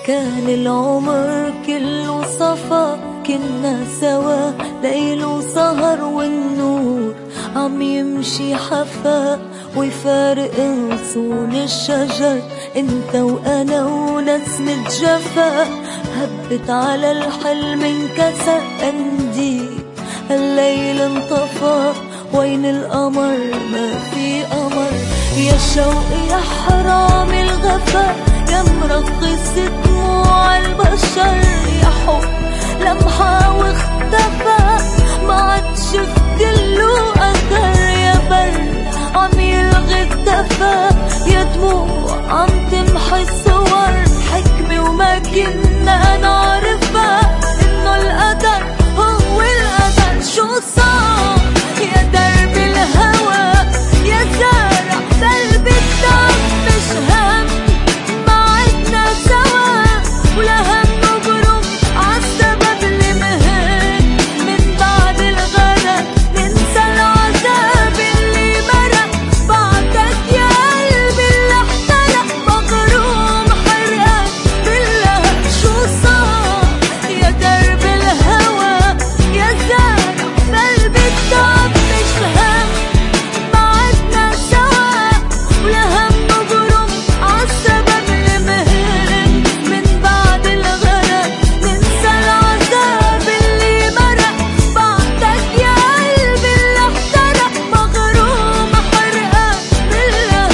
كان العمر كله صفا، كنا سوا ليل وسهر، والنور عم يمشي حفا ويفارق غصون الشجر. انت وانا ونسمة جفا هبت على الحلم انكسر. قنديل الليل انطفى، وين القمر؟ ما في قمر. يا شوق يا حرام الغفا، يا مرخص دموع البشر. يا حب لمحة واختفى، ما عاد شفت له أثر. يا برد عم يلغي الدفا، يا دموع عم تمحي الصور. حكمة وما كنا نعرفها، إنه القدر هو القدر. شو صار يا درب الهوى، يا زارع قلبي الدم. مش هم ما عدنا سوا، ولا هم نبرم عالسبب اللي مهن. من بعد الغرق ننسى العذاب اللي مرق. بعدك يا قلبي اللي احترق، مغروم حرقك بالله. شو صار يا درب الهوى، يا زارع قلبي الدم. مش هم ما عدنا سوا، ولا هم نبرم عالسبب اللي مهن. من بعد الغرق ننسى العذاب اللي مرق. بعدك يا قلبي اللي احترق، مغروم حرقك بالله.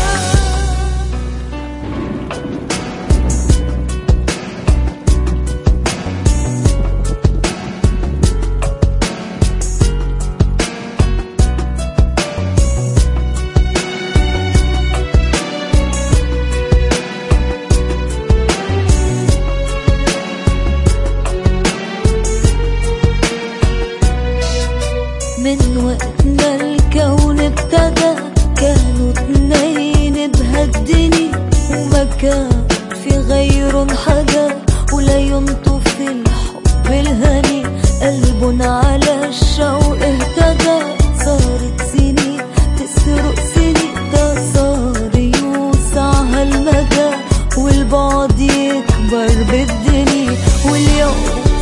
من وقتنا الكون ابتدى، كانوا اتنين بهالدنيا، وما كان في غيرن حدا، ولا ينطف الحب الهني. قلبن على الشوق اهتدى، صارت سنين تسرق سنين. ده صار يوسع هالمدى، والبعد يكبر بالدنيا. واليوم